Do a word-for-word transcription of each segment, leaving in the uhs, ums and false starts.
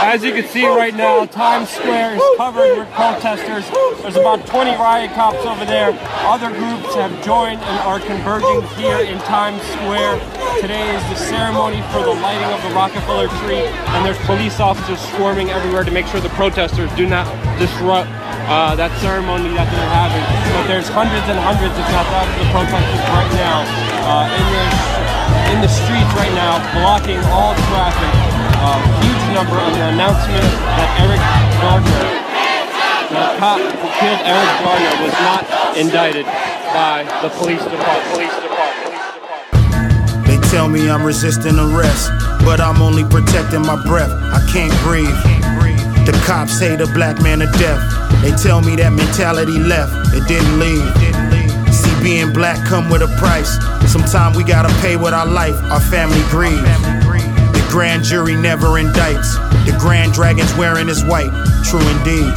As you can see right now, Times Square is covered with protesters. There's about twenty riot cops over there. Other groups have joined and are converging here in Times Square. Today is the ceremony for the lighting of the Rockefeller tree, and there's police officers swarming everywhere to make sure the protesters do not disrupt uh, that ceremony that they're having. But there's hundreds and hundreds, if not thousands, of protesters right now uh, in, the, in the streets right now, blocking all traffic. A uh, huge number of the announcement that Eric Gardner, the cop who killed Eric Gardner, was not indicted by the police department. Police department. Police department. They tell me I'm resisting arrest, but I'm only protecting my breath. I can't breathe. The cops hate a black man to death. They tell me that mentality left, it didn't leave. See, being black come with a price. Sometimes we gotta pay with our life, our family grieves. The grand jury never indicts. The grand dragon's wearing his white, true indeed.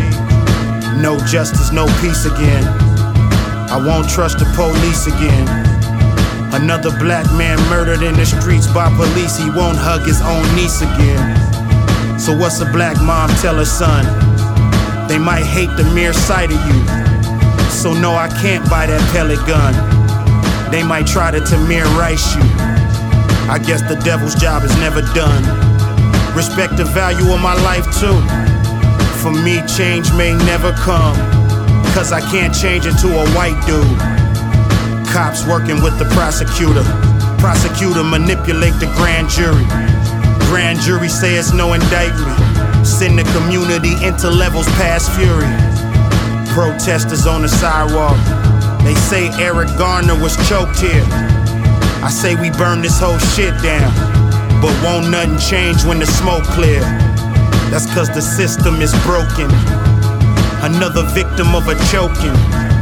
No justice, no peace again. I won't trust the police again. Another black man murdered in the streets by police. He won't hug his own niece again. So what's a black mom tell her son? They might hate the mere sight of you. So no, I can't buy that pellet gun. They might try to Tamir Rice you. I guess the devil's job is never done. Respect the value of my life too. For me, change may never come, cause I can't change into a white dude. Cops working with the prosecutor. Prosecutor manipulate the grand jury. Grand jury say it's no indictment. Send the community into levels past fury. Protesters on the sidewalk. They say Eric Garner was choked here. I say we burn this whole shit down, but won't nothing change when the smoke clear. That's cause the system is broken. Another victim of a choking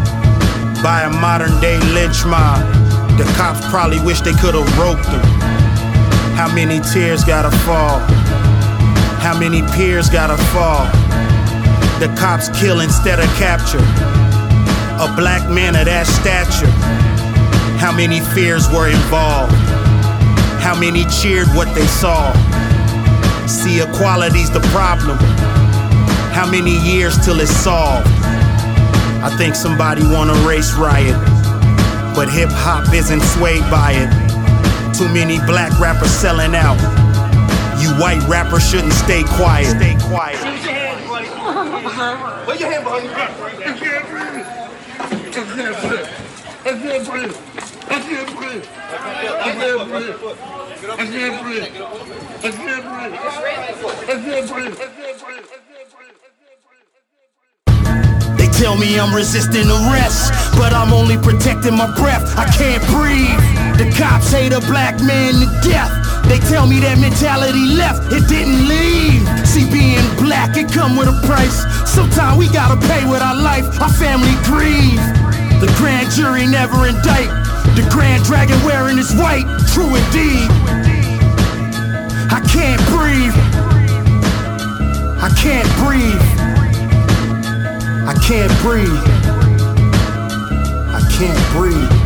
by a modern day lynch mob. The cops probably wish they could've roped them. How many tears gotta fall? How many peers gotta fall? The cops kill instead of capture a black man of that stature. How many fears were involved? How many cheered what they saw? See, equality's the problem. How many years till it's solved? I think somebody wanna race riot, but hip-hop isn't swayed by it. Too many black rappers selling out. You white rappers shouldn't stay quiet. Stay quiet. Where your hand, buddy? Where your hand, buddy? I can't breathe. I can't breathe. I can't breathe. I can't breathe. I can't breathe. I can't breathe. I can't breathe. I can't breathe. I can't breathe. They tell me I'm resisting arrest, but I'm only protecting my breath. I can't breathe. The cops hate a black man to death. They tell me that mentality left, it didn't leave. See, being black, it come with a price. Sometimes we gotta pay with our life, our family grieve. The grand jury never indict. The grand dragon wearing his white, true indeed. I can't breathe. I can't breathe. I can't breathe. I can't breathe.